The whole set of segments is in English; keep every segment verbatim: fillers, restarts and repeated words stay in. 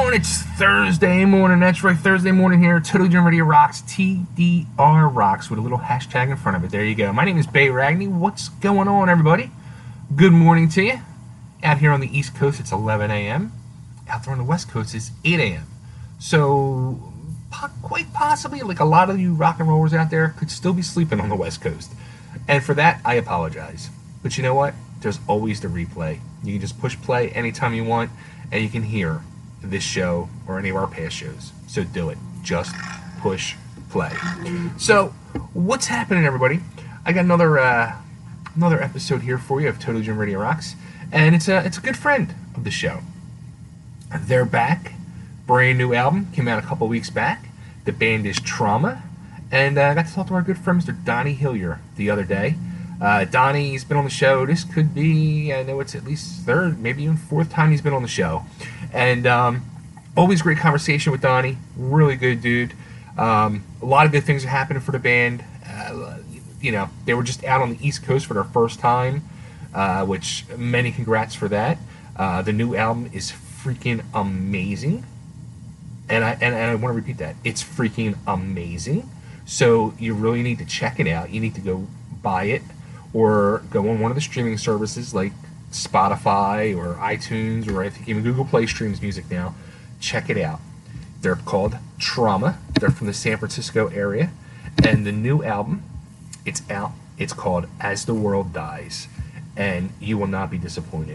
doing? It's Thursday morning. That's right, Thursday morning here. Totally Dream Radio Rocks. T D R Rocks with a little hashtag in front of it. There you go. My name is Bay Ragney. What's going on, everybody? Good morning to you. Out here on the East Coast, it's eleven a.m. Out there on the West Coast, it's eight a.m. So, po- quite possibly, like a lot of you rock and rollers out there could still be sleeping on the West Coast. And for that, I apologize. But you know what? There's always the replay. You can just push play anytime you want, and you can hear this show or any of our past shows. So do it. Just push play. So, what's happening, everybody? I got another uh, another episode here for you of Totally Dream Radio Rocks, and it's a it's a good friend of the show. They're back. Brand new album came out a couple weeks back. The band is Trauma, and uh, I got to talk to our good friend Mister Donnie Hillier the other day. Uh, Donnie's been on the show. This could be, I know it's at least third, maybe even fourth time he's been on the show. And um, always great conversation with Donnie. Really good dude. Um, a lot of good things are happening for the band. Uh, you know, they were just out on the East Coast for their first time, uh, which many congrats for that. Uh, the new album is freaking amazing. And I, and, and I want to repeat that. It's freaking amazing. So you really need to check it out. You need to go buy it, or go on one of the streaming services like Spotify or iTunes, or I think even Google Play streams music now. Check it out. They're called Trauma. They're from the San Francisco area. And the new album, it's out. It's called As the World Dies. And you will not be disappointed.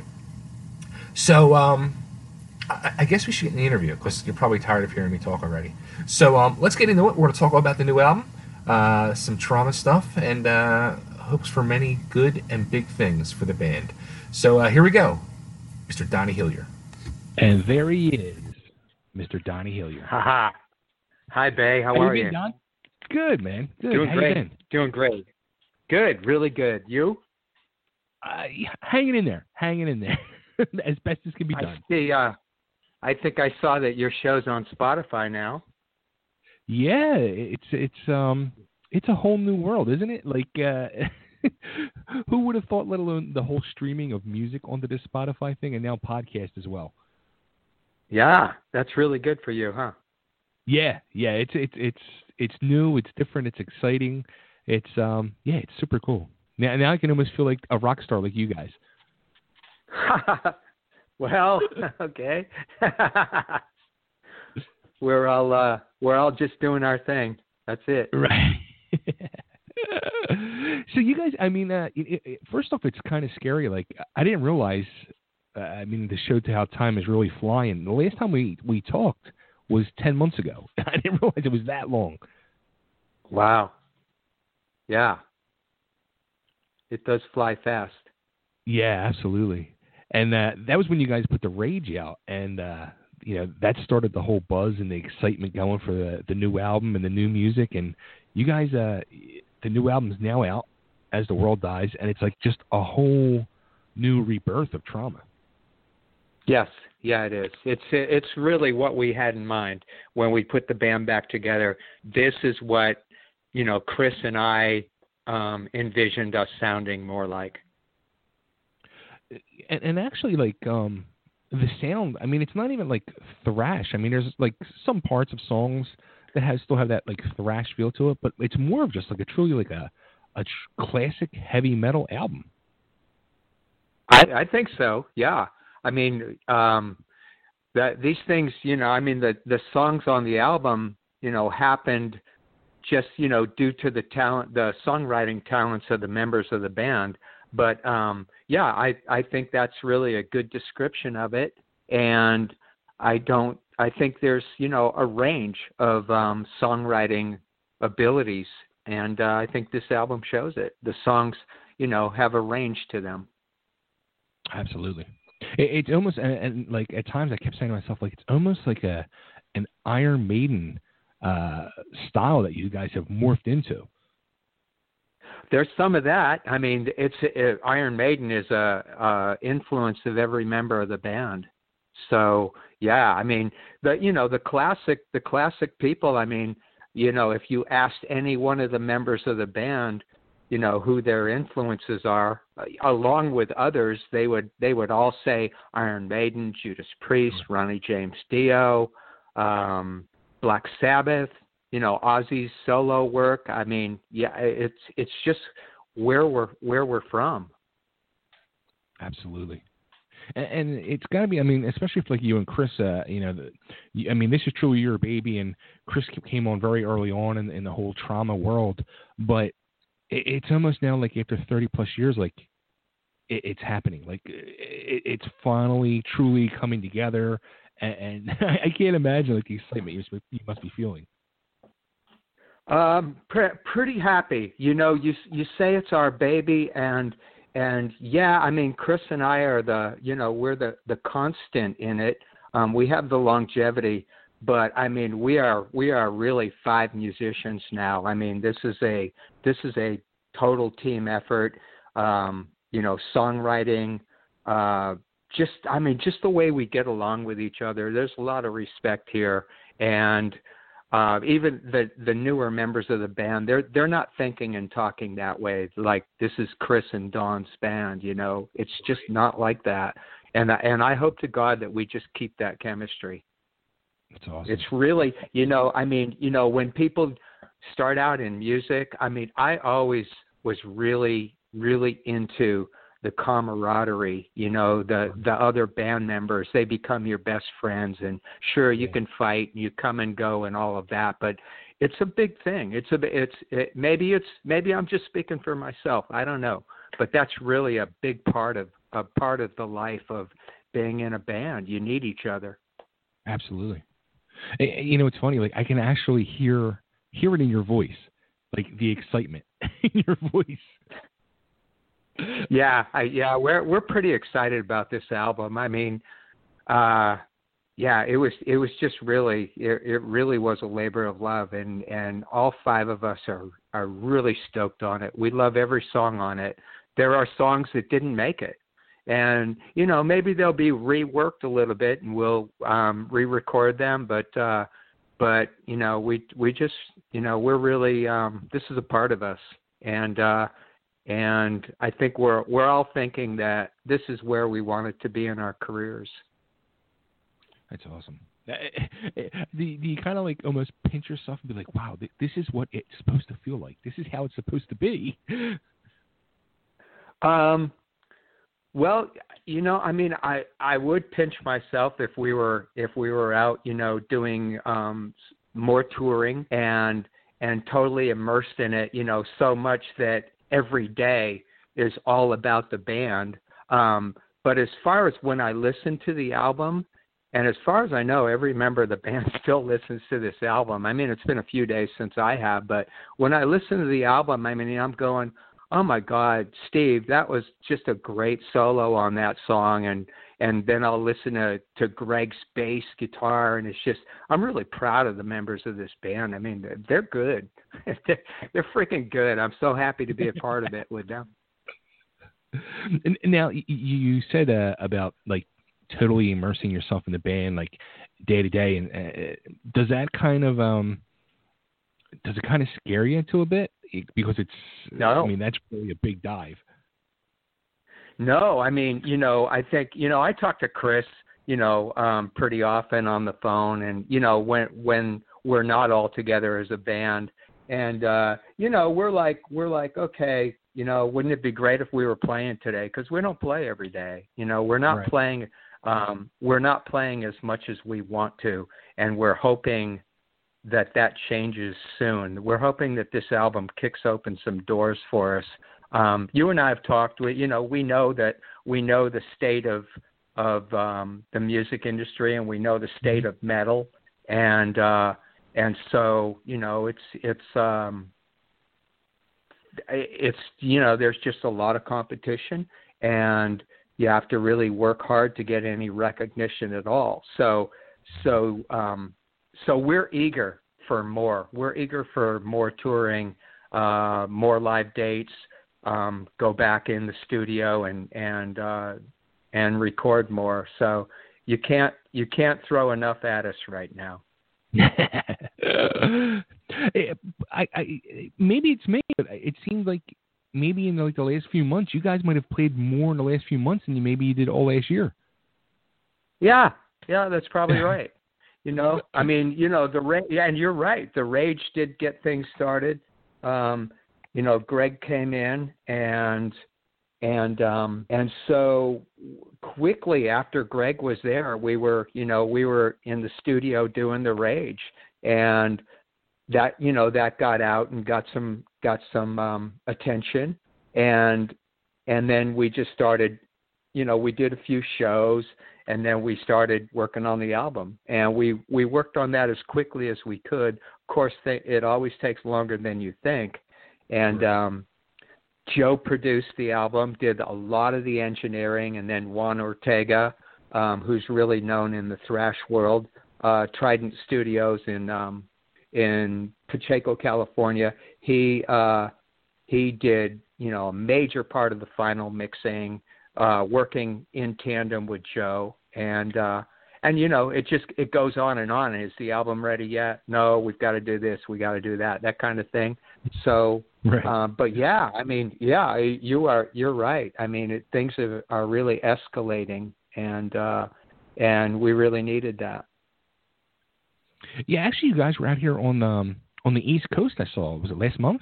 So, um, I, I guess we should get in the interview, because you're probably tired of hearing me talk already. So, um, let's get into it. We're going to talk about the new album, uh, some Trauma stuff, and uh, hopes for many good and big things for the band. So uh, here we go, Mister Donnie Hillier. And there he is, Mister Donnie Hillier. Haha. Hi, Bay. How, How are you? you? Don? Good, man. Good. Doing How great. you been? Doing great. Good. Really good. You? Uh, hanging in there. Hanging in there. As best as can be done. I see. Uh, I think I saw that your show's on Spotify now. Yeah, it's it's um it's a whole new world, isn't it? Like, uh, who would have thought? Let alone the whole streaming of music onto this Spotify thing, and now podcast as well. Yeah, that's really good for you, huh? Yeah, yeah. It's it's it's it's new. It's different. It's exciting. It's um yeah. It's super cool. Now now I can almost feel like a rock star like you guys. Well, okay. we're all uh, we're all just doing our thing. That's it. Right. So you guys, I mean, uh, it, it, first off, it's kind of scary. Like, I didn't realize. Uh, I mean, this showed how time is really flying. The last time we we talked was ten months ago. I didn't realize it was that long. Wow. Yeah. It does fly fast. Yeah, absolutely. And uh, that was when you guys put the Rage out, and uh, you know that started the whole buzz and the excitement going for the, the new album and the new music. And you guys, uh, the new album's now out, As the World Dies, and it's like just a whole new rebirth of Trauma. Yes, yeah, it is. It's it's really what we had in mind when we put the band back together. This is what, you know, Chris and I um, envisioned us sounding more like. And, and actually, like, um, the sound, I mean, it's not even like thrash. I mean, there's like some parts of songs that has still have that like thrash feel to it, but it's more of just like a truly like a, a tr- classic heavy metal album. I, I think so, yeah. I mean, um, that these things, you know, I mean, the, the songs on the album, you know, happened just, you know, due to the talent, the songwriting talents of the members of the band. But, um, yeah, I, I think that's really a good description of it. And I don't, I think there's, you know, a range of um, songwriting abilities. And uh, I think this album shows it. The songs, you know, have a range to them. Absolutely. It, it's almost, and, and like at times I kept saying to myself, like, it's almost like a an Iron Maiden uh, style that you guys have morphed into. There's some of that. I mean, it's it, Iron Maiden is a, a influence of every member of the band. So yeah, I mean, the you know the classic the classic people. I mean, you know, if you asked any one of the members of the band, you know, who their influences are, uh, along with others, they would they would all say Iron Maiden, Judas Priest, Ronnie James Dio, um, Black Sabbath, you know, Ozzy's solo work. I mean, yeah, it's it's just where we're where we're from. Absolutely. And, and it's got to be, I mean, especially if like you and Chris, uh, you know, the, I mean, this is truly your baby, and Chris came on very early on in, in the whole trauma world, but it, it's almost now like after thirty plus years, like it, it's happening. Like it, it's finally truly coming together, and, and I can't imagine like the excitement you, you must be feeling. Um, pre- pretty happy. You know, you you say it's our baby, and and yeah, I mean, Chris and I are the, you know, we're the the constant in it. Um, we have the longevity, but I mean, we are we are really five musicians now. I mean, this is a this is a total team effort. Um, you know, songwriting, uh, just I mean, just the way we get along with each other. There's a lot of respect here, and Uh, even the, the newer members of the band, they're they're not thinking and talking that way. Like, this is Chris and Don's band, you know. It's just not like that. And and I hope to God that we just keep that chemistry. That's awesome. It's really, you know, I mean, you know, when people start out in music, I mean, I always was really, really into the camaraderie, you know, the, the other band members. They become your best friends, and sure, you can fight and you come and go and all of that, but it's a big thing. It's a, it's, it, maybe it's, maybe I'm just speaking for myself. I don't know, but that's really a big part of, a part of the life of being in a band. You need each other. Absolutely. You know, it's funny, like I can actually hear, hear it in your voice, like the excitement in your voice. Yeah, I, yeah, we're we're pretty excited about this album. I mean, uh, yeah, it was it was just really it, it really was a labor of love, and, and all five of us are are really stoked on it. We love every song on it. There are songs that didn't make it, and you know, maybe they'll be reworked a little bit, and we'll um, re-record them. But uh, but you know, we we just you know we're really um, this is a part of us, and. Uh, And I think we're we're all thinking that this is where we want it to be in our careers. That's awesome. Do you kind of like almost pinch yourself and be like, wow, this is what it's supposed to feel like. This is how it's supposed to be. Um, well, you know, I mean, I, I would pinch myself if we were if we were out, you know, doing um, more touring and and totally immersed in it, you know, so much that every day is all about the band. Um, but as far as when I listen to the album, and as far as I know, every member of the band still listens to this album. I mean, it's been a few days since I have, but when I listen to the album, I mean, I'm going, oh my God, Steve, that was just a great solo on that song. And, and then I'll listen to, to Greg's bass guitar, and it's just, I'm really proud of the members of this band. I mean, they're, they're good. they're, they're freaking good. I'm so happy to be a part of it with them. And, and now you, you said uh, about like totally immersing yourself in the band, like day to day. And uh, does that kind of, um, does it kind of scare you into a bit? Because it's, no. I mean, that's really a big dive. No, I mean, you know, I think, you know, I talk to Chris, you know, um, pretty often on the phone, and, you know, when, when we're not all together as a band, and, uh, you know, we're like, we're like, okay, you know, wouldn't it be great if we were playing today? Cause we don't play every day. You know, we're not right. playing, um, we're not playing as much as we want to. And we're hoping that that changes soon. We're hoping that this album kicks open some doors for us. Um, you and I have talked. We, you know, we know that we know the state of of um, the music industry, and we know the state of metal, and uh, and so you know, it's it's um, it's you know, there's just a lot of competition, and you have to really work hard to get any recognition at all. So so um, so we're eager for more. We're eager for more touring, uh, more live dates. Um, go back in the studio and and uh, and record more. So you can't you can't throw enough at us right now. I, I, maybe it's me, but it seems like maybe in like the last few months, you guys might have played more in the last few months than you maybe you did all last year. Yeah, yeah, that's probably right. You know, I mean, you know, the Rage, yeah, and you're right. The Rage did get things started. Um, you know, Greg came in, and and um, and so quickly after Greg was there, we were, you know, we were in the studio doing the Rage, and that, you know, that got out and got some got some um, attention, and and then we just started, you know, we did a few shows. And then we started working on the album, and we, we worked on that as quickly as we could. Of course, th- it always takes longer than you think. And um, Joe produced the album, did a lot of the engineering, and then Juan Ortega, um, who's really known in the thrash world, uh, Trident Studios in um, in Pacheco, California. He uh, he did, you know, a major part of the final mixing. Uh, working in tandem with Joe, and uh, and you know, it just it goes on and on. Is the album ready yet? No, we've got to do this, we got to do that, that kind of thing. So, right. um, but yeah, I mean, yeah, you are you're right. I mean, it, things are, are really escalating, and uh, and we really needed that. Yeah, actually, you guys were out here on um, on the East Coast. I saw. Was it last month?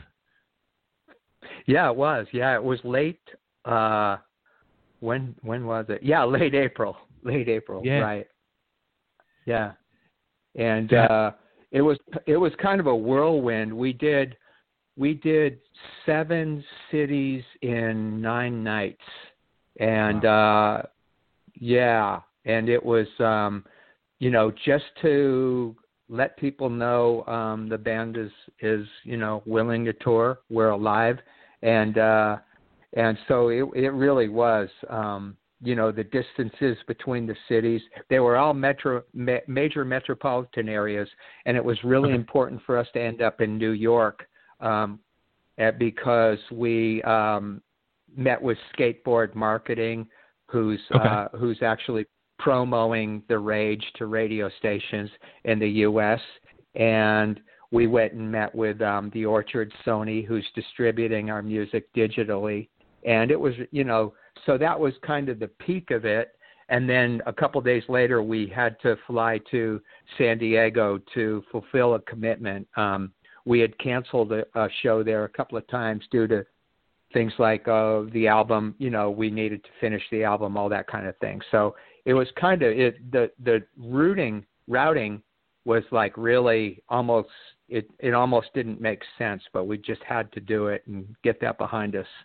Yeah, it was. Yeah, it was late. Uh, When when was it? Yeah, late April. Late April, yeah. right? Yeah, and yeah. Uh, it was it was kind of a whirlwind. We did we did seven cities in nine nights, and wow. uh, yeah, and it was um, you know, just to let people know um, the band is is you know willing to tour. We're alive, and. Uh, And so it, it really was, um, you know, the distances between the cities. They were all metro, ma- major metropolitan areas, and it was really okay. important for us to end up in New York um, because we um, met with Skateboard Marketing, who's okay. uh, who's actually promoting the Rage to radio stations in the U S, and we went and met with um, the Orchard Sony, who's distributing our music digitally. And it was, you know, so that was kind of the peak of it. And then a couple of days later, we had to fly to San Diego to fulfill a commitment. Um, we had canceled a, a show there a couple of times due to things like uh, the album, you know, we needed to finish the album, all that kind of thing. So it was kind of, it, the, the routing, routing was like really almost, it, it almost didn't make sense, but we just had to do it and get that behind us.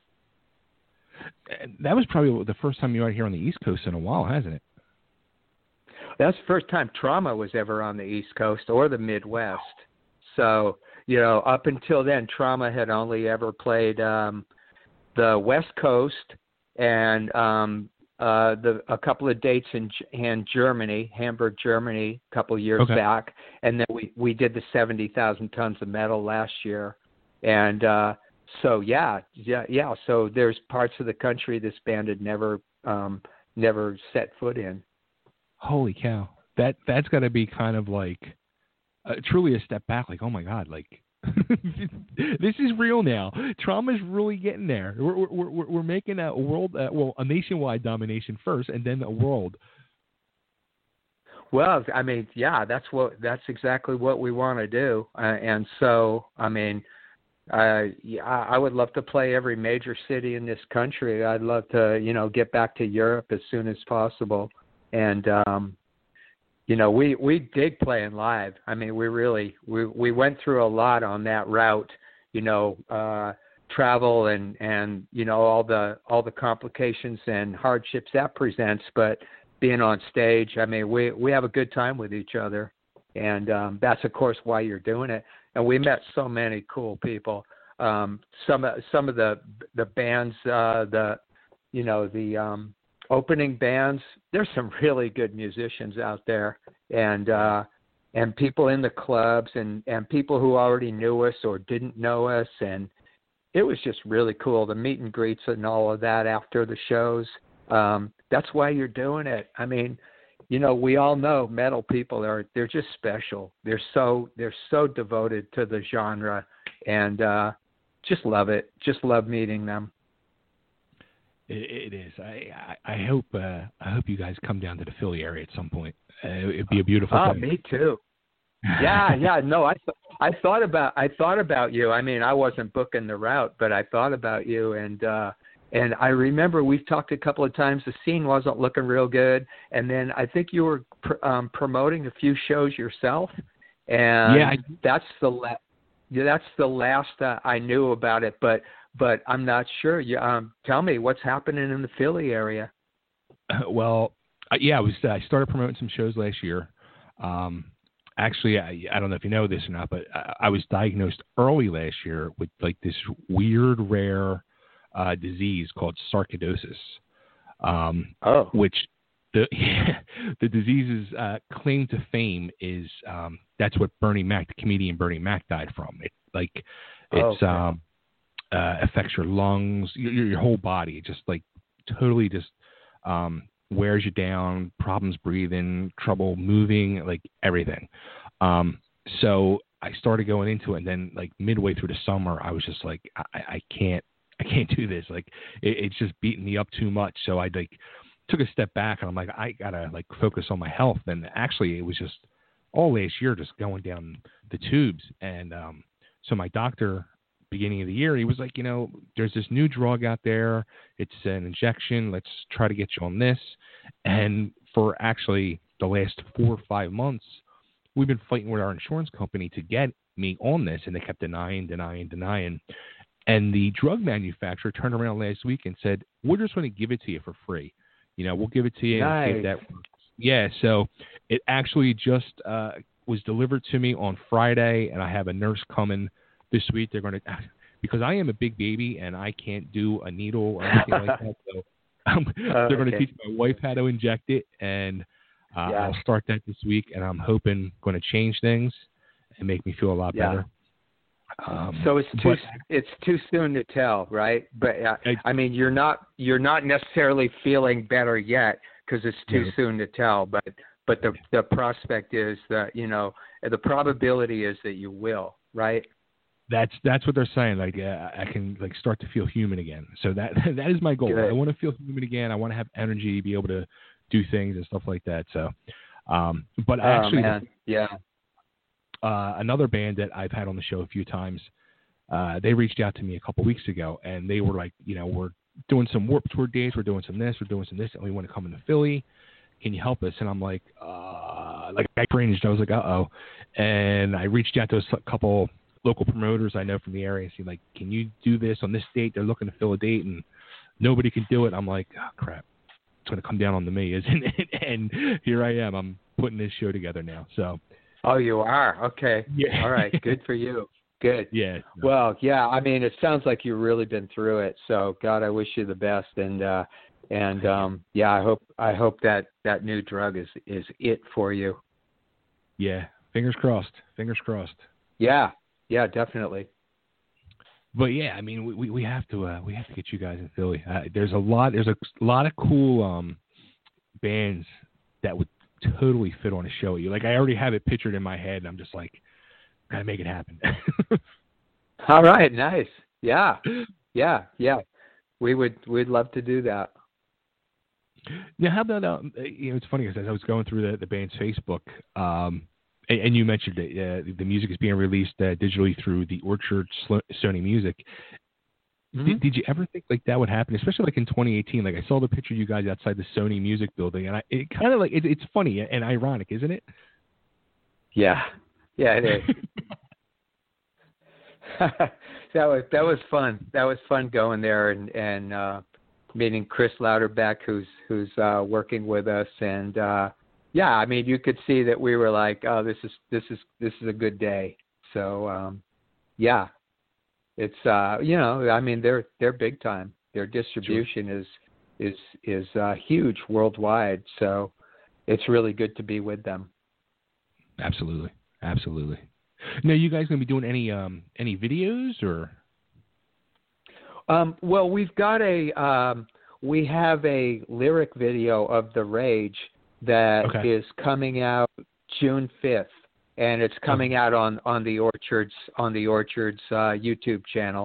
That was probably the first time you were out here on the East Coast in a while, hasn't it? That's the first time Trauma was ever on the East Coast or the Midwest. So, you know, up until then, Trauma had only ever played um, the West Coast and um, uh, the a couple of dates in, in Germany, Hamburg, Germany, a couple of years okay. back. And then we, we did the seventy thousand tons of metal last year. And, uh, So yeah, yeah, yeah. So there's parts of the country this band had never, um, never set foot in. Holy cow! That that's got to be kind of like uh, truly a step back. Like, oh my God, like this is real now. Trauma's really getting there. We're we're we're, we're making a world, uh, well, a nationwide domination first, and then a world. Well, I mean, yeah, that's what that's exactly what we want to do, uh, and so I mean. Uh, yeah, I would love to play every major city in this country. I'd love to, you know, get back to Europe as soon as possible. And, um, you know, we, we dig playing live. I mean, we really, we, we went through a lot on that route, you know, uh, travel and, and, you know, all the, all the complications and hardships that presents, but being on stage, I mean, we, we have a good time with each other. And, um, that's of course why you're doing it. And we met so many cool people. Um, some some of the the bands, uh, the you know the um, opening bands. There's some really good musicians out there, and uh, and people in the clubs, and, and people who already knew us or didn't know us, and it was just really cool. The meet and greets and all of that after the shows. Um, that's why you're doing it. I mean. You know, we all know metal people are, they're just special. They're so, they're so devoted to the genre and uh, just love it. Just love meeting them. It, it is. I I, I hope uh, I hope you guys come down to the Philly area at some point. Uh, it'd be a beautiful oh, thing. Me too. Yeah, yeah. No, I th- I thought about I thought about you. I mean, I wasn't booking the route, but I thought about you, and uh, and I remember we've talked a couple of times. The scene wasn't looking real good, and then I think you were pr- um, promoting a few shows yourself, and yeah, I, that's the la- yeah, that's the last uh, I knew about it. But but I'm not sure. You um, tell me what's happening in the Philly area. Uh, well, uh, yeah, I was. I started promoting some shows last year. Um, Actually, I, I don't know if you know this or not, but I, I was diagnosed early last year with like this weird, rare uh, disease called sarcoidosis, um, oh. which the the disease's uh, claim to fame is um, that's what Bernie Mac, the comedian Bernie Mac, died from. It like it's okay. um, uh, affects your lungs, your, your whole body. It just like totally just um, wears you down, problems breathing, trouble moving, like everything. Um, so I started going into it, and then like midway through the summer, I was just like, I, I can't, I can't do this. Like it, it's just beating me up too much. So I like took a step back, and I'm like, I gotta like focus on my health. And actually, it was just all last year just going down the tubes. And um, so my doctor, beginning of the year, he was like, you know, there's this new drug out there. It's an injection. Let's try to get you on this. And for actually the last four or five months, we've been fighting with our insurance company to get me on this, and they kept denying, denying, denying. And the drug manufacturer turned around last week and said, we're just going to give it to you for free. You know, we'll give it to you nice. and see if that works. Yeah, so it actually just uh, was delivered to me on Friday, and I have a nurse coming this week. They're going to, because I am a big baby and I can't do a needle or anything like that. So um, uh, they're going to okay. teach my wife how to inject it, and uh, yeah. I'll start that this week. And I'm hoping going to change things and make me feel a lot yeah. better. Um, so it's too but, it's too soon to tell, right? But uh, I, I mean, you're not you're not necessarily feeling better yet because it's too no. soon to tell. But but the the prospect is that, you know, the probability is that you will, right? That's that's what they're saying. Like uh, I can like start to feel human again. So that that is my goal. Good. I want to feel human again. I want to have energy, be able to do things and stuff like that. So, um, but oh, actually, man. yeah. Uh, another band that I've had on the show a few times, uh, they reached out to me a couple weeks ago, and they were like, you know, we're doing some Warped Tour dates, we're doing some this, we're doing some this, and we want to come into Philly. Can you help us? And I'm like, uh, like I cringed. I was like, uh oh. And I reached out to a couple local promoters I know from the area and see, like, can you do this on this date? They're looking to fill a date, and nobody can do it. I'm like, oh crap, it's going to come down on to me, isn't it? And here I am. I'm putting this show together now. So. Oh, you are? Okay. Yeah. All right. Good for you. Good. Yeah. No. Well, yeah, I mean, it sounds like you've really been through it. So God, I wish you the best. And, uh, and, um, yeah, I hope, I hope that that new drug is, is it for you. Yeah. Fingers crossed. Fingers crossed. Yeah. Yeah, definitely. But yeah, I mean, we, we have to, uh, we have to get you guys in Philly. Uh, there's a lot, there's a lot of cool, um, bands that would totally fit on a show with you. Like I already have it pictured in my head, and I'm just like, gotta make it happen. All right, nice. Yeah, yeah, yeah. We would, we'd love to do that. Now, how about um, you know? It's funny because as I was going through the, the band's Facebook, um, and, and you mentioned that uh, the music is being released uh, digitally through the Orchard Sony Music. Mm-hmm. Did, did you ever think like that would happen, especially like in twenty eighteen? Like I saw the picture of you guys outside the Sony Music building, and I, it kind of like it, it's funny and ironic, isn't it? Yeah, yeah, it is. that was that was fun. That was fun going there and and uh, meeting Chris Louderbeck, who's who's uh, working with us, and uh, yeah, I mean, you could see that we were like, oh, this is this is this is a good day. So um, yeah. It's uh you know I mean they're they're big time. Their distribution sure. is is is uh, huge worldwide. So it's really good to be with them. Absolutely, absolutely. Now, you guys gonna be doing any um any videos or? Um, well, we've got a um, we have a lyric video of The Rage that okay. is coming out June fifth. And it's coming out on, on the Orchards on the Orchards uh, YouTube channel,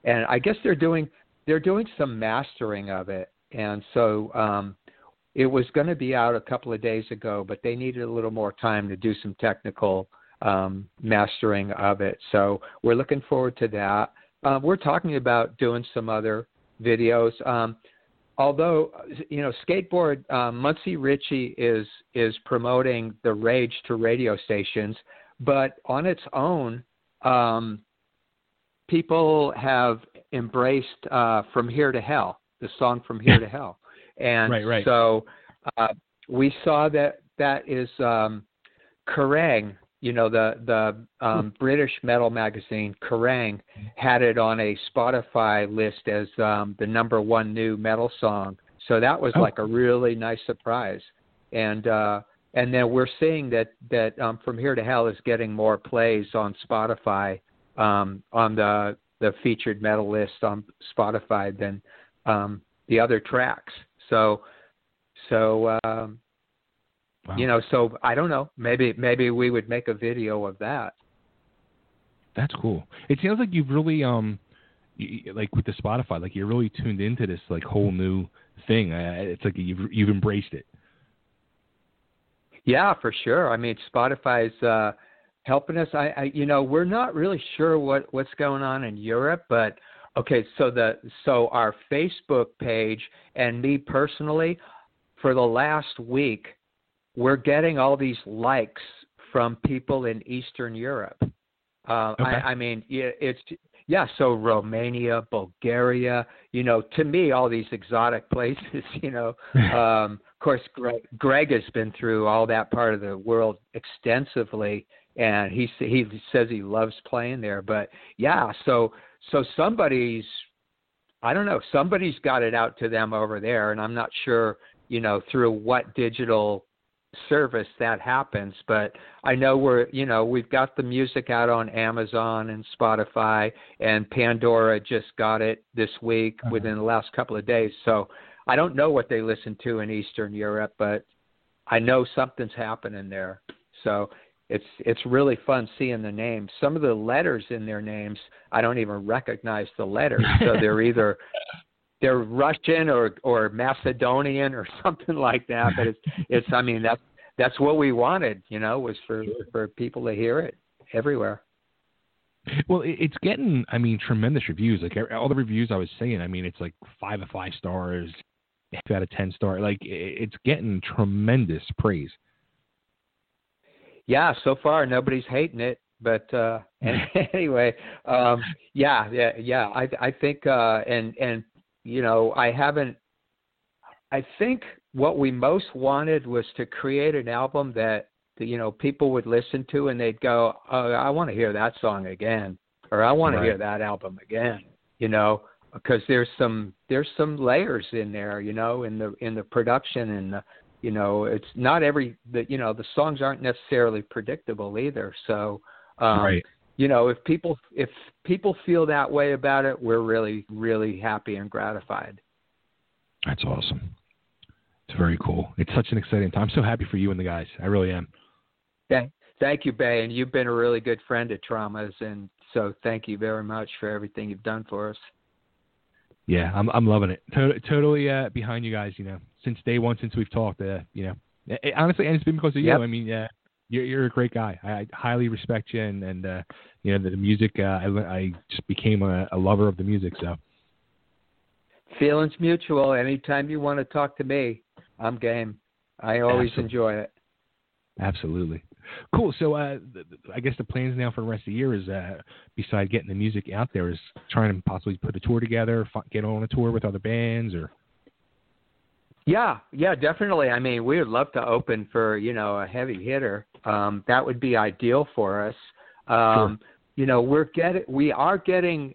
and I guess they're doing they're doing some mastering of it, and so um, it was going to be out a couple of days ago, but they needed a little more time to do some technical um, mastering of it. So we're looking forward to that. Uh, we're talking about doing some other videos. Um, although, you know, Skateboard, um, Muncie Ritchie is is promoting the Rage to radio stations, but on its own, um, people have embraced uh, From Here to Hell, the song From Here to Hell. And right, right. so uh, we saw that that is um, Kerrang, you know, the, the um, British metal magazine, Kerrang, had it on a Spotify list as um, the number one new metal song. So that was oh. like a really nice surprise. And uh, and then we're seeing that, that um, From Here to Hell is getting more plays on Spotify, um, on the, the featured metal list on Spotify than um, the other tracks. So, so um, wow. you know, so I don't know. Maybe, maybe we would make a video of that. That's cool. It sounds like you've really, um, you, like with the Spotify, like you're really tuned into this like whole new thing. Uh, it's like you've you've embraced it. Yeah, for sure. I mean, Spotify's uh, helping us. I, I, you know, we're not really sure what, what's going on in Europe, but okay. So the so our Facebook page and me personally, for the last week, we're getting all these likes from people in Eastern Europe. Uh, okay. I, I mean, it's yeah. So Romania, Bulgaria, you know, to me, all these exotic places. You know, um, of course, Greg, Greg has been through all that part of the world extensively, and he he says he loves playing there. But yeah, so so somebody's, I don't know, somebody's got it out to them over there, and I'm not sure, you know, through what digital service that happens, but I know we're, you know, we've got the music out on Amazon and Spotify, and Pandora just got it this week uh-huh. within the last couple of days. So I don't know what they listen to in Eastern Europe, but I know something's happening there. So it's it's really fun seeing the names. Some of the letters in their names, I don't even recognize the letters. So they're either they're Russian or, or Macedonian or something like that. But it's, it's, I mean, that's, that's what we wanted, you know, was for, for people to hear it everywhere. Well, it's getting, I mean, tremendous reviews. Like all the reviews I was saying, I mean, it's like five of five stars, two out of ten stars. Like it's getting tremendous praise. Yeah. So far, nobody's hating it. But uh, anyway, um, yeah, yeah, yeah. I, I think, uh, and, and, you know, I haven't, I think what we most wanted was to create an album that, you know, people would listen to and they'd go, oh, I want to hear that song again, or I want right. to hear that album again, you know, because there's some, there's some layers in there, you know, in the, in the production and, the, you know, it's not every, the, you know, the songs aren't necessarily predictable either. So, um, right. you know, if people if people feel that way about it, we're really, really happy and gratified. That's awesome. It's very cool. It's such an exciting time. I'm so happy for you and the guys. I really am. Thank, thank you, Bay. And you've been a really good friend at Traumas. And so thank you very much for everything you've done for us. Yeah, I'm I'm loving it. To- totally uh, behind you guys, you know, since day one, since we've talked, uh, you know, it, honestly, and it's been because of you. Yep. I mean, yeah. You're, you're a great guy. I, I highly respect you, and, and uh, you know the, the music. Uh, I, I just became a, a lover of the music. So feelings mutual. Anytime you want to talk to me, I'm game. I always Absolutely. enjoy it. Absolutely. Cool. So uh, the, the, I guess the plans now for the rest of the year is, uh, besides getting the music out there, is trying to possibly put a tour together, get on a tour with other bands, or. Yeah, yeah, definitely. I mean, we would love to open for, you know, a heavy hitter. Um, that would be ideal for us. Um, sure. You know, we're getting, we are getting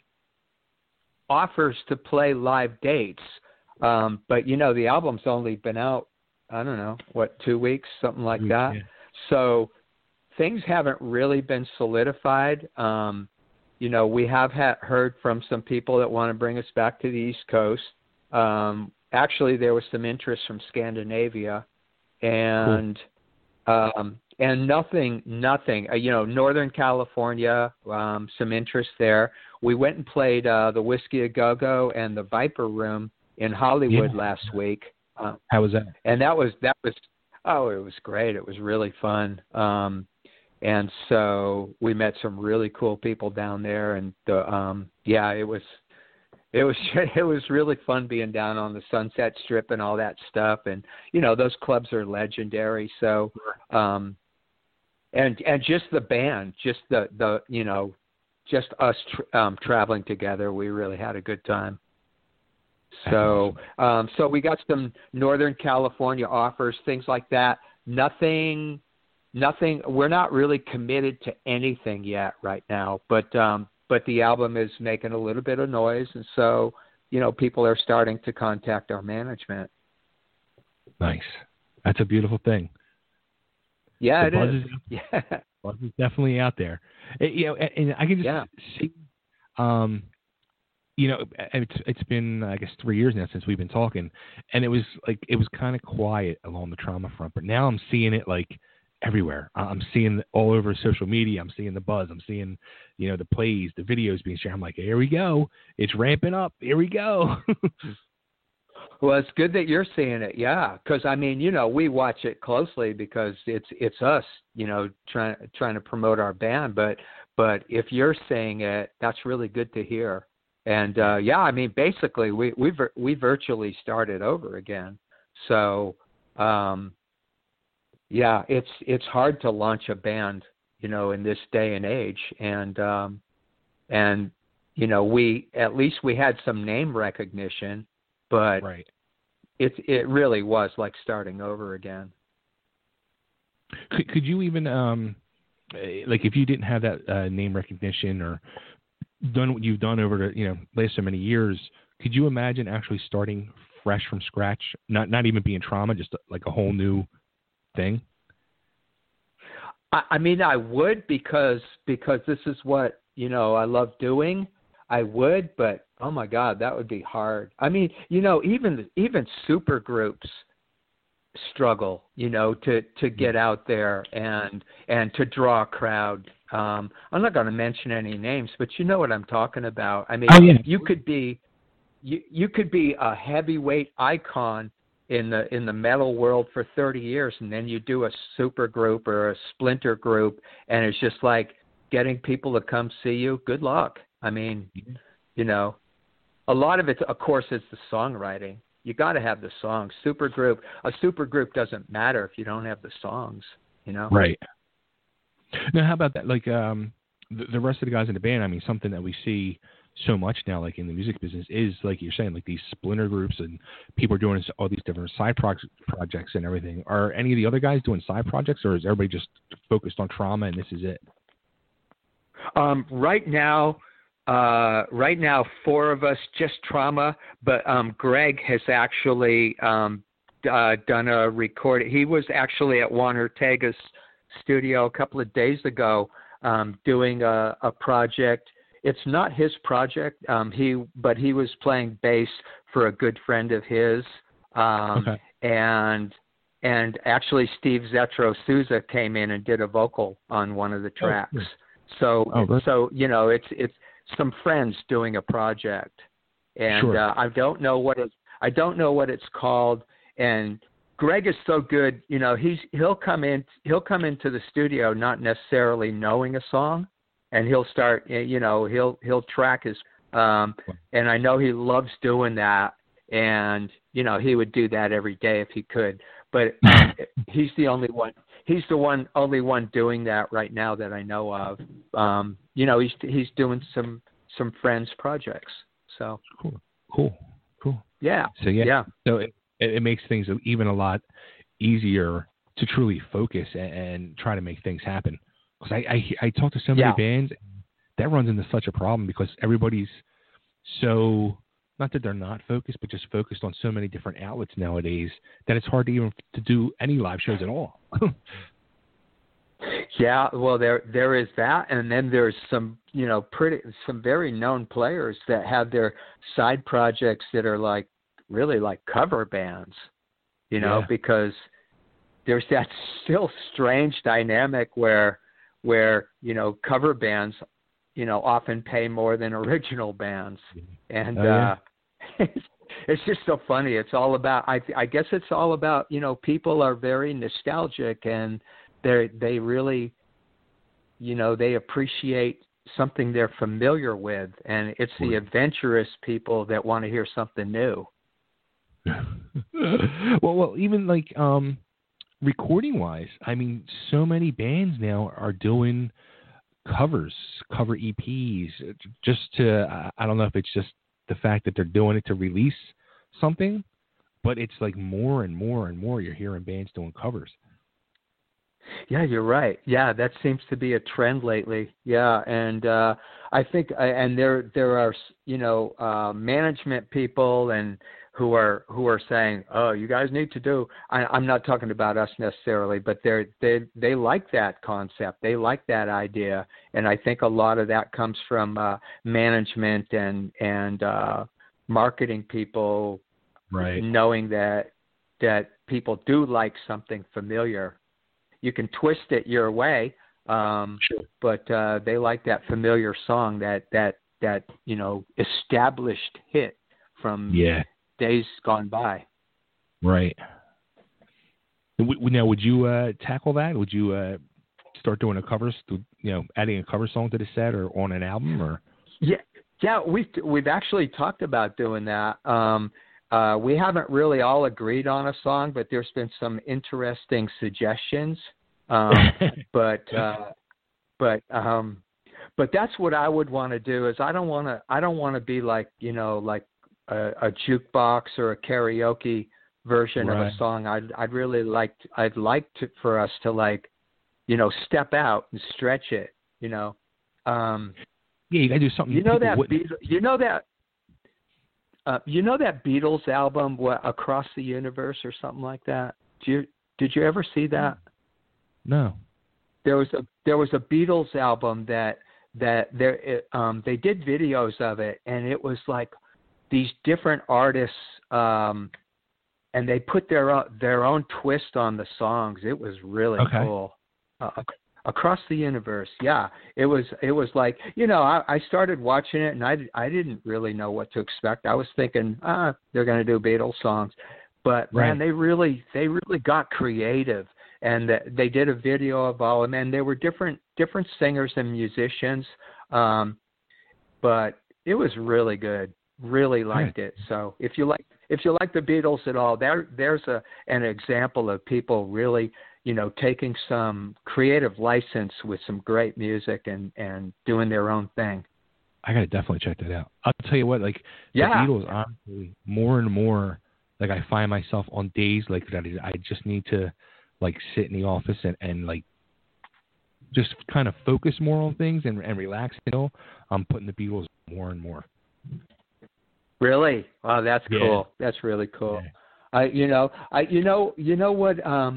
offers to play live dates. Um, but, you know, the album's only been out, I don't know, what, two weeks, something like that. Yeah. So things haven't really been solidified. Um, you know, we have ha- heard from some people that want to bring us back to the East Coast. Um, Actually, there was some interest from Scandinavia, and cool. um, and nothing, nothing. Uh, you know, Northern California, um, some interest there. we went and played uh, the Whiskey A Go Go and the Viper Room in Hollywood Yeah. last week. Uh, How was that? and that was that was oh, it was great. It was really fun. Um, and so we met some really cool people down there, and the, um, yeah, it was it was it was really fun being down on the Sunset Strip and all that stuff. And you know, those clubs are legendary. So, um, and and just the band, just the the you know, just us tr- um, traveling together, we really had a good time. So, um, so we got some Northern California offers, things like that. Nothing, nothing. We're not really committed to anything yet right now, but um, but the album is making a little bit of noise, and so you know, people are starting to contact our management. Nice. That's a beautiful thing. Yeah, The it buzz is. is Yeah, buzz is definitely out there. It- you know, and, and I can just Yeah. see. Um, you know, it's it's been I guess three years now since we've been talking, and it was like it was kind of quiet along the trauma front, but now I'm seeing it like everywhere. I'm seeing it all over social media. I'm seeing the buzz. I'm seeing, you know, the plays, the videos being shared. I'm like, here we go. It's ramping up. Here we go. Well, it's good that you're seeing it, yeah. Because I mean, you know, we watch it closely because it's it's us, you know, trying trying to promote our band. But but if you're seeing it, that's really good to hear. And uh, yeah, I mean, basically, we we vir- we virtually started over again. So um, yeah, it's it's hard to launch a band, you know, in this day and age. And um, and you know, we at least we had some name recognition. But right. it it really was like starting over again. Could, could you even, um, eh, like, if you didn't have that uh, name recognition or done what you've done over the, you know, last so many years, could you imagine actually starting fresh from scratch? Not not even being trauma, just like a whole new thing. I, I mean, I would because because this is what, you know, I love doing. I would, but oh my God, that would be hard. I mean, you know, even even super groups struggle, you know, to, to get out there and and to draw a crowd. Um, I'm not going to mention any names, but you know what I'm talking about. I mean, Oh, yeah. you could be you you could be a heavyweight icon in the in the metal world for thirty years, and then you do a super group or a splinter group, and it's just like getting people to come see you. Good luck. I mean, you know, a lot of it, of course, is the songwriting. You got to have the songs. Super group, a super group doesn't matter if you don't have the songs, you know? Right. Now, how about that? Like um, the, the rest of the guys in the band, I mean, something that we see so much now, like in the music business, is like you're saying, like these splinter groups and people are doing all these different side pro- projects and everything. Are any of the other guys doing side projects, or is everybody just focused on trauma and this is it? Um, right now, Uh, right now, four of us, just trauma, but um, Greg has actually um, uh, done a record. He was actually at Juan Ortega's studio a couple of days ago um, doing a, a project. It's not his project, um, he but he was playing bass for a good friend of his, um, Okay. and and actually Steve Zetro Souza came in and did a vocal on one of the tracks. Oh, so oh, really? so you know it's it's. some friends doing a project, and Sure. uh, I don't know what it, I don't know what it's called. And Greg is so good, you know, he's he'll come in he'll come into the studio not necessarily knowing a song, and he'll start, you know, he'll he'll track his, um, and I know he loves doing that, and you know he would do that every day if he could. But um, he's the only one. He's the one, only one doing that right now that I know of. Um, you know, he's he's doing some some friends projects. So Cool, cool, cool. yeah, So yeah, yeah, so it, it makes things even a lot easier to truly focus and, and try to make things happen. Because I, I I talk to so many Yeah. bands, that runs into such a problem because everybody's so, not that they're not focused, but just focused on so many different outlets nowadays that it's hard to even to do any live shows at all. yeah. Well, there there is that, and then there's some, you know, pretty some very known players that have their side projects that are like really like cover bands, you know, Yeah. because there's that still strange dynamic where where you know cover bands you know, often pay more than original bands. And oh, yeah. uh, it's, it's just so funny. It's all about, I, I guess it's all about, you know, people are very nostalgic, and they they really, you know, they appreciate something they're familiar with. And it's the adventurous people that want to hear something new. well, well, even like um, recording wise, I mean, so many bands now are doing covers, cover E Ps, just to, I don't know if it's just the fact that they're doing it to release something, but it's like more and more and more you're hearing bands doing covers. Yeah, you're right. Yeah, that seems to be a trend lately. Yeah, and uh, I think, and there there are, you know, uh, management people and who are who are saying, oh, you guys need to do. I, I'm not talking about us necessarily, but they they they like that concept. They like that idea, and I think a lot of that comes from uh, management and and uh, marketing people, right? Knowing that that people do like something familiar. You can twist it your way, um, sure. but uh, they like that familiar song, that that that you know established hit from yeah. days gone by. Right. Now, would you uh, tackle that? Would you uh, start doing a covers, you know, adding a cover song to the set or on an album, or? Yeah, yeah, we've we've actually talked about doing that. Um, Uh, we haven't really all agreed on a song, but there's been some interesting suggestions. Um, but uh, but um, but that's what I would want to do. Is I don't want to I don't want to be like you know like a, a jukebox or a karaoke version right. of a song. I'd I'd really like to, I'd like to for us to like you know step out and stretch it. You know. Um, yeah, you gotta do something. You know that. Wouldn't... Be- you know that. Uh, you know that Beatles album, what, Across the Universe or something like that? Did you did you ever see that? No. There was a there was a Beatles album that that there it, um, they did videos of it, and it was like these different artists, um, and they put their own, their own twist on the songs. It was really okay. cool. Uh, Across the Universe, yeah. It was it was like, you know, I, I started watching it, and I, I didn't really know what to expect. I was thinking, ah, they're going to do Beatles songs. But, right. man, they really they really got creative, and they did a video of all of them, and they were different different singers and musicians, um, but it was really good. Really liked right. it. So if you like if you like the Beatles at all, there there's a an example of people really, you know, taking some creative license with some great music and, and doing their own thing. I gotta definitely check that out. I'll tell you what, like yeah. the Beatles, honestly, more and more, like I find myself on days like that, I just need to like sit in the office and, and like just kind of focus more on things and, and relax. You know, I'm putting the Beatles more and more. Really? Wow, that's yeah. cool. That's really cool. Yeah. I, you know, I, you know, you know what, um,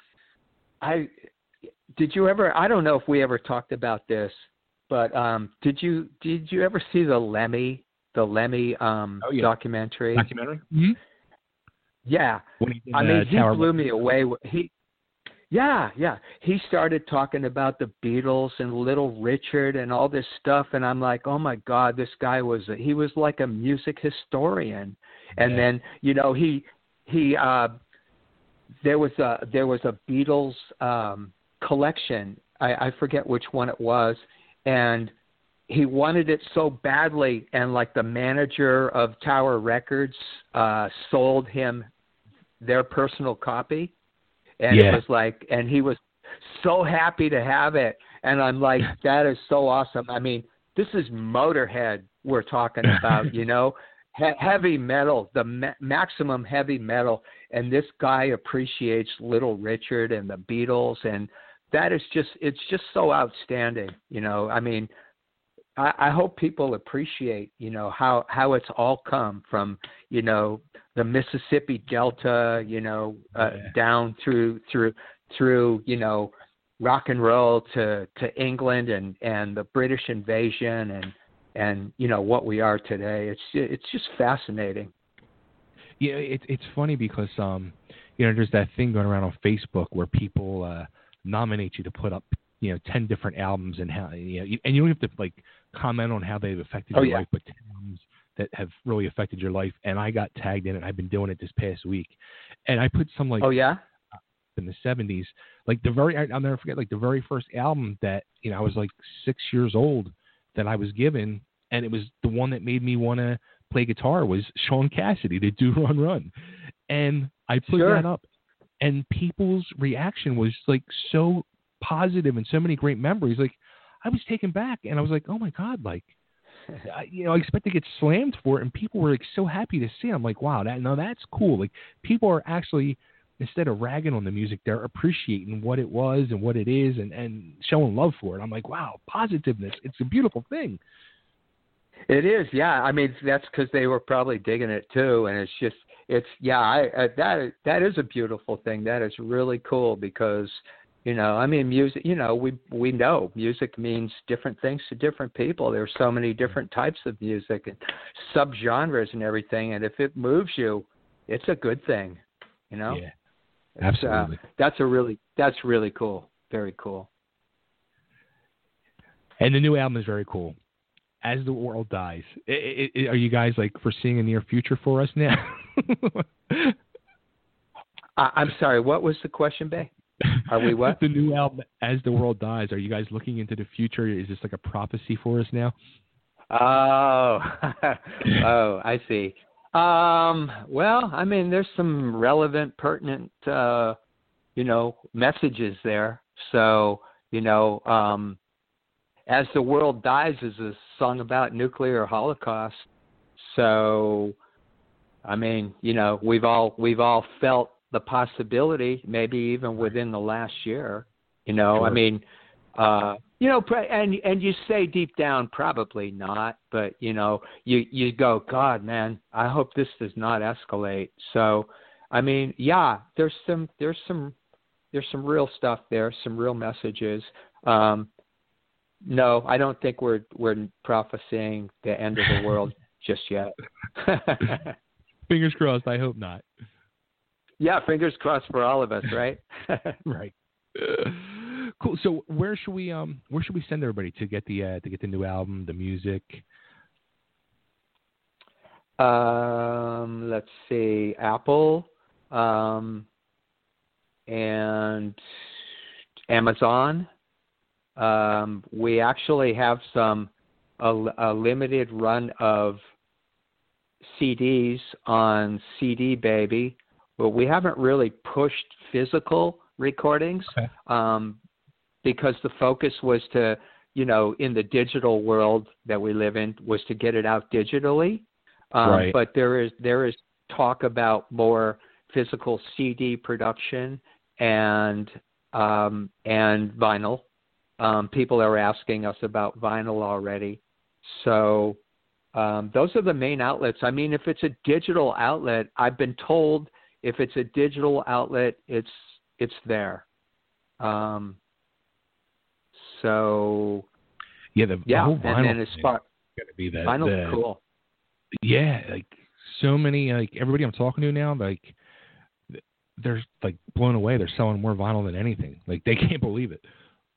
I, did you ever, I don't know if we ever talked about this, but, um, did you, did you ever see the Lemmy, the Lemmy, um, oh, yeah. documentary? Documentary? Mm-hmm. Yeah. When he did, I mean, uh, he Tower blew me away. He, yeah, yeah. He started talking about the Beatles and Little Richard and all this stuff, and I'm like, oh my God, this guy was a, he was like a music historian. And yeah. then, you know, he he uh, there was a there was a Beatles um, collection. I, I forget which one it was, and he wanted it so badly, and like the manager of Tower Records uh, sold him their personal copy. And yeah. it was like, and he was so happy to have it. And I'm like, that is so awesome. I mean, this is Motorhead we're talking about, you know, he- heavy metal, the ma- maximum heavy metal. And this guy appreciates Little Richard and the Beatles. And that is just, it's just so outstanding. You know, I mean, I, I hope people appreciate, you know, how, how it's all come from, you know, the Mississippi Delta, you know, uh, yeah. down through, through, through, you know, rock and roll to, to England and, and the British invasion and, and, you know, what we are today. It's, it's just fascinating. Yeah. It's, it's funny because, um, you know, there's that thing going around on Facebook where people, uh, nominate you to put up you know, ten different albums and how, you know, you, and you don't have to like comment on how they've affected Oh, your yeah. life, but ten albums that have really affected your life. And I got tagged in it. I've been doing it this past week, and I put some like Oh, yeah? in the seventies, like the very, I'll never forget, like the very first album that, you know, I was like six years old that I was given. And it was the one that made me want to play guitar was Sean Cassidy, the Do Run Run. And I put Sure. that up, and people's reaction was like so positive and so many great memories. Like I was taken back, and I was like, oh my God, like, I, you know, I expect to get slammed for it. And people were like so happy to see it. I'm like, wow, that, no, that's cool. Like people are actually, instead of ragging on the music, they're appreciating what it was and what it is, and, and showing love for it. I'm like, wow, positiveness. It's a beautiful thing. It is, yeah. I mean, that's because they were probably digging it too, and it's just, it's, yeah. I, I that that is a beautiful thing. That is really cool because, you know, I mean, music. You know, we we know music means different things to different people. There's so many different types of music and subgenres and everything, and if it moves you, it's a good thing. You know. Yeah, It's, absolutely. Uh, that's a really that's really cool. Very cool. And the new album is very cool. As the World Dies. I, I, are you guys like foreseeing a near future for us now? I, I'm sorry. What was the question, Bay? Are we what? The new album, As the World Dies. Are you guys looking into the future? Is this like a prophecy for us now? Oh, oh, I see. Um, well, I mean, there's some relevant, pertinent, uh, you know, messages there. So, you know, um, As the World Dies is a song about nuclear holocaust. So, I mean, you know, we've all we've all felt the possibility, maybe even within the last year. You know, Sure. I mean, uh, you know, and and you say deep down, probably not, but you know, you you go, God, man, I hope this does not escalate. So, I mean, yeah, there's some there's some there's some real stuff there, some real messages. Um, No, I don't think we're we're prophesying the end of the world just yet. Fingers crossed. I hope not. Yeah, fingers crossed for all of us, right? Right. Cool. So where should we um where should we send everybody to get the uh, to get the new album, the music? Um, let's see, Apple, um, and Amazon. Um, we actually have some a, a limited run of C Ds on C D Baby, but we haven't really pushed physical recordings Okay. um, because the focus was to, you know, in the digital world that we live in, was to get it out digitally. Um, Right. But there is there is talk about more physical C D production and um, and vinyl. Um, people are asking us about vinyl already. So um, those are the main outlets. I mean, if it's a digital outlet, I've been told if it's a digital outlet, it's it's there. Um, so Yeah, the, the yeah, whole vinyl and then as thing far is gonna be that. vinyl's the- cool. Yeah, like so many, like everybody I'm talking to now, like they're like blown away. They're selling more vinyl than anything. Like they can't believe it.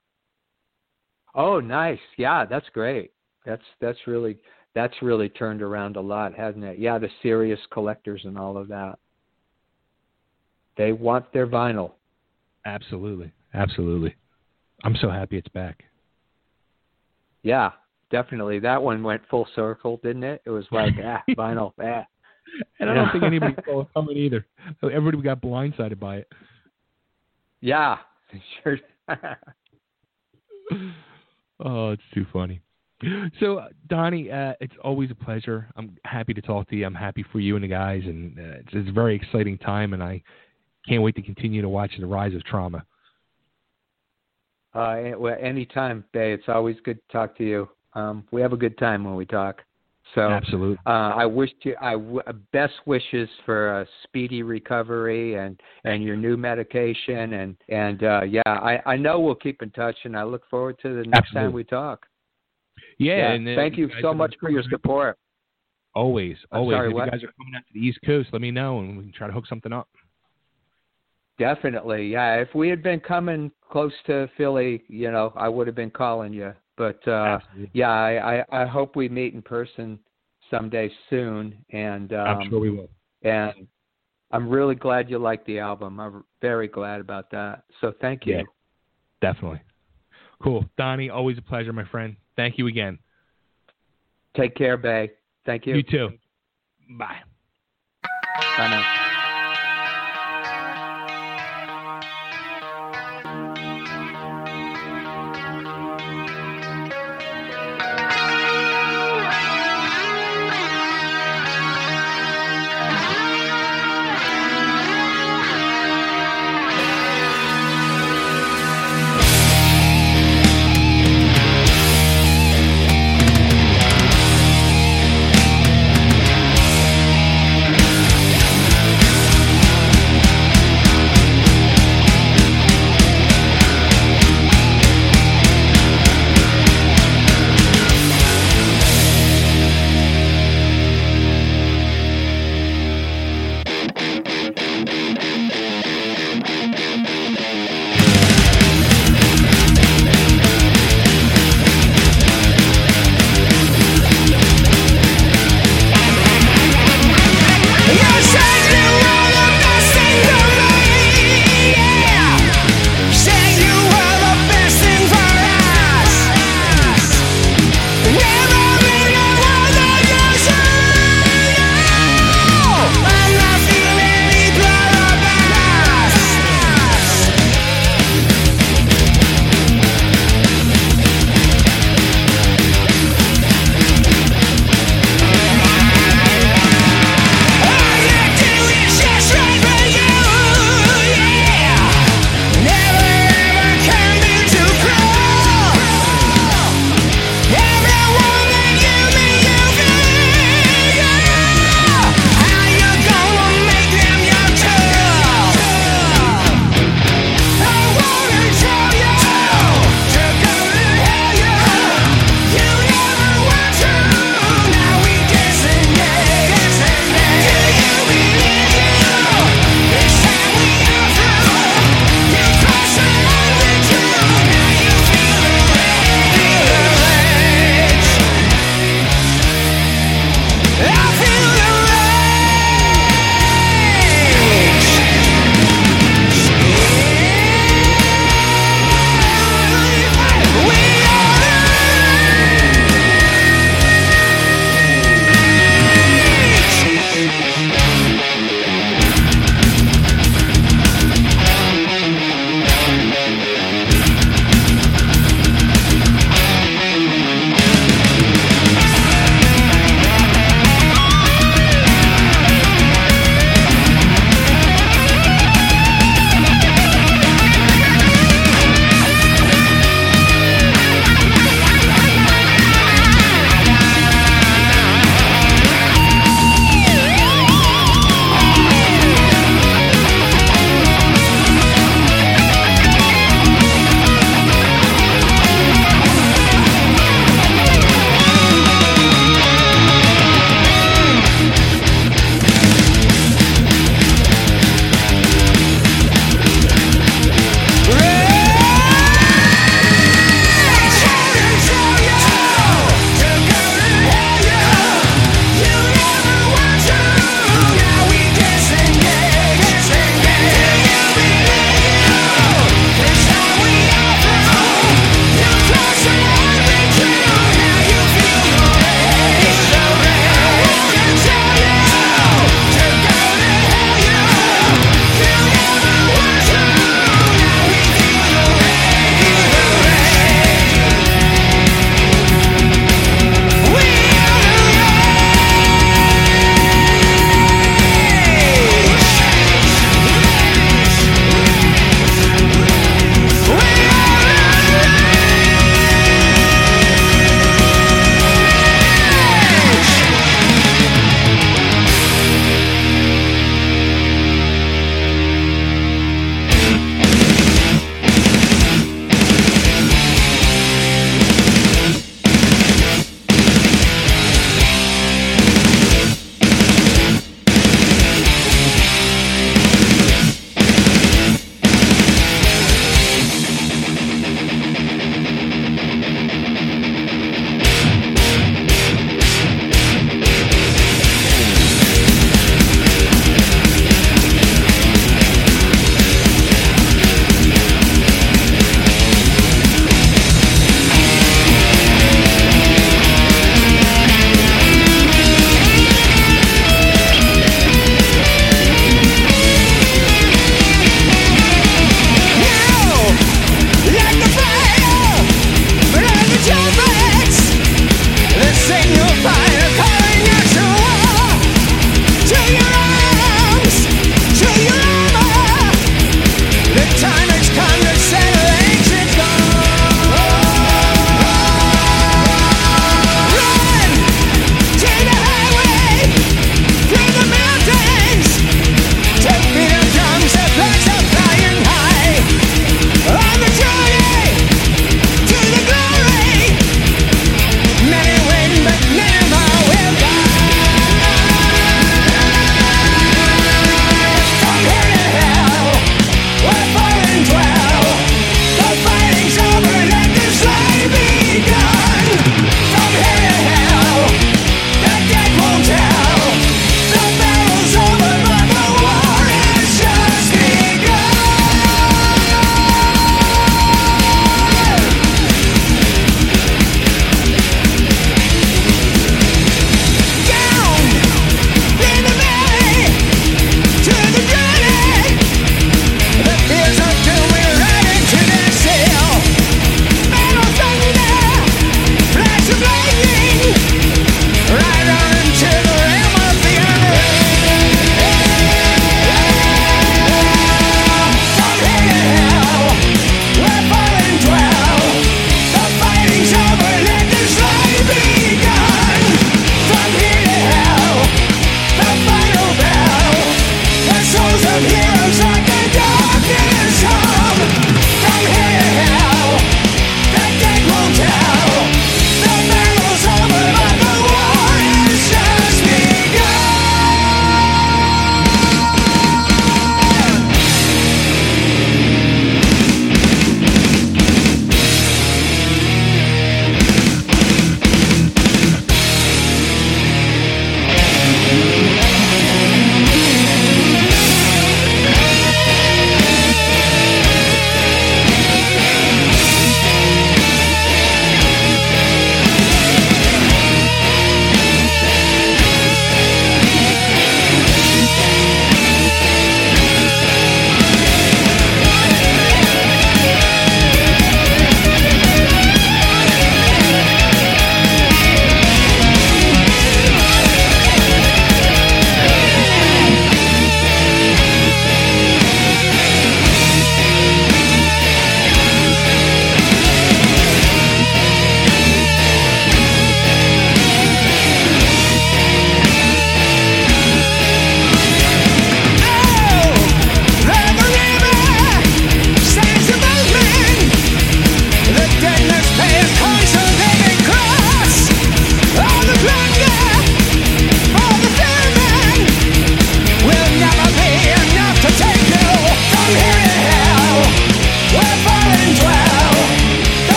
Oh, nice. Yeah, that's great. That's that's really that's really turned around a lot, hasn't it? Yeah, the serious collectors and all of that. They want their vinyl. Absolutely, absolutely. I'm so happy it's back. Yeah, definitely. That one went full circle, didn't it? It was like, ah, vinyl, ah. And I don't think anybody saw it coming either. Everybody got blindsided by it. Yeah, sure. Oh, it's too funny. So, Donnie, uh, it's always a pleasure. I'm happy to talk to you. I'm happy for you and the guys, and uh, it's, it's a very exciting time, and I can't wait to continue to watch the rise of Trauma. Uh, well, anytime, Bay. It's always good to talk to you. Um, we have a good time when we talk. So, Absolutely. Uh, I wish you, I w- best wishes for a speedy recovery and, and your new medication. And, and uh, yeah, I, I know we'll keep in touch, and I look forward to the next Absolutely. time we talk. Yeah, Yeah, and uh, thank you guys so have much been- for your support. Always, I'm always. sorry, if what? you guys are coming out to the East Coast, let me know, and we can try to hook something up. Definitely. Yeah. If we had been coming close to Philly, you know, I would have been calling you. But uh, yeah, I, I, I hope we meet in person someday soon. And um, I'm sure we will. And I'm really glad you like the album. I'm very glad about that. So thank you. Yeah, definitely. Cool. Donnie, always a pleasure, my friend. Thank you again. Take care, Bay. Thank you. You too. Bye. Bye now.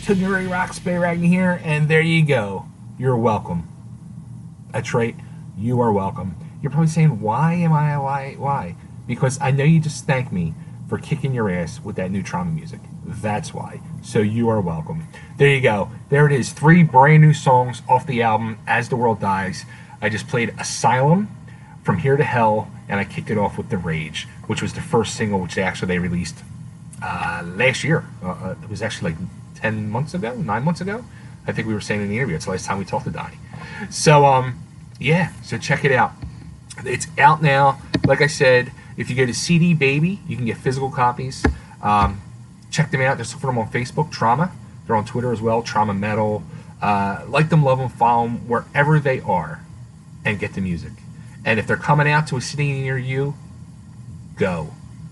Totally Dream Radio Rocks, Bay Ragney here, and there you go. You're welcome. That's right. You are welcome. You're probably saying, why am I, why, why? Because I know you just thanked me for kicking your ass with that new Trauma music. That's why. So you are welcome. There you go. There it is. Three brand new songs off the album, As the World Dies. I just played Asylum, From Here to Hell, and I kicked it off with The Rage, which was the first single which they actually they released uh, last year. Uh, it was actually like ten months ago, nine months ago. I think we were saying in the interview. It's the last time we talked to Donnie. So, um, yeah, so check it out. It's out now. Like I said, if you go to C D Baby, you can get physical copies. Um, check them out. Just look for them on Facebook, Trauma. They're on Twitter as well, Trauma Metal. Uh, like them, love them, follow them wherever they are, and get the music. And if they're coming out to a city near you, go.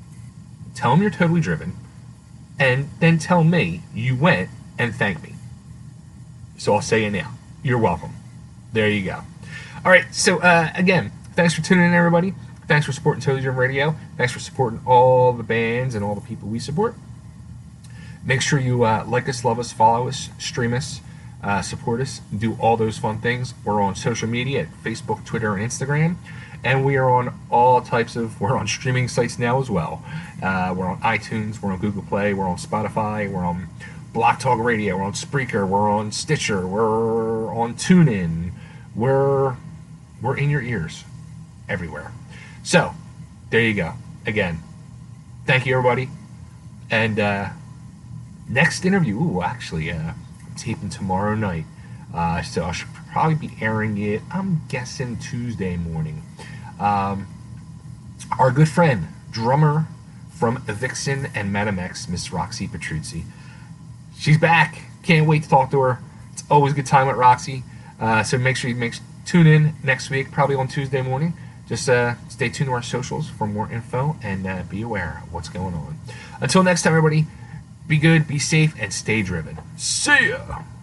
Tell them you're totally driven, and then tell me you went and thank me. So I'll say it now. You're welcome. There you go. All right, so uh, again, thanks for tuning in, everybody. Thanks for supporting Totally Dream Radio. Thanks for supporting all the bands and all the people we support. Make sure you uh, like us, love us, follow us, stream us, uh, support us, do all those fun things. We're on social media at Facebook, Twitter, and Instagram. And we are on all types of, we're on streaming sites now as well. Uh, we're on iTunes, we're on Google Play, we're on Spotify, we're on Block Talk Radio, we're on Spreaker, we're on Stitcher, we're on TuneIn. We're, we're in your ears everywhere. So, there you go. Again, thank you, everybody. And uh, next interview, ooh, actually, uh, I'm taping tomorrow night. Uh, so I should probably be airing it, I'm guessing, Tuesday morning. Um, our good friend, drummer from Vixen and Madam X, Miss Roxy Petruzzi. She's back. Can't wait to talk to her. It's always a good time with Roxy. Uh, so make sure you make tune in next week, probably on Tuesday morning. Just uh, stay tuned to our socials for more info and uh, be aware of what's going on. Until next time, everybody, be good, be safe, and stay driven. See ya!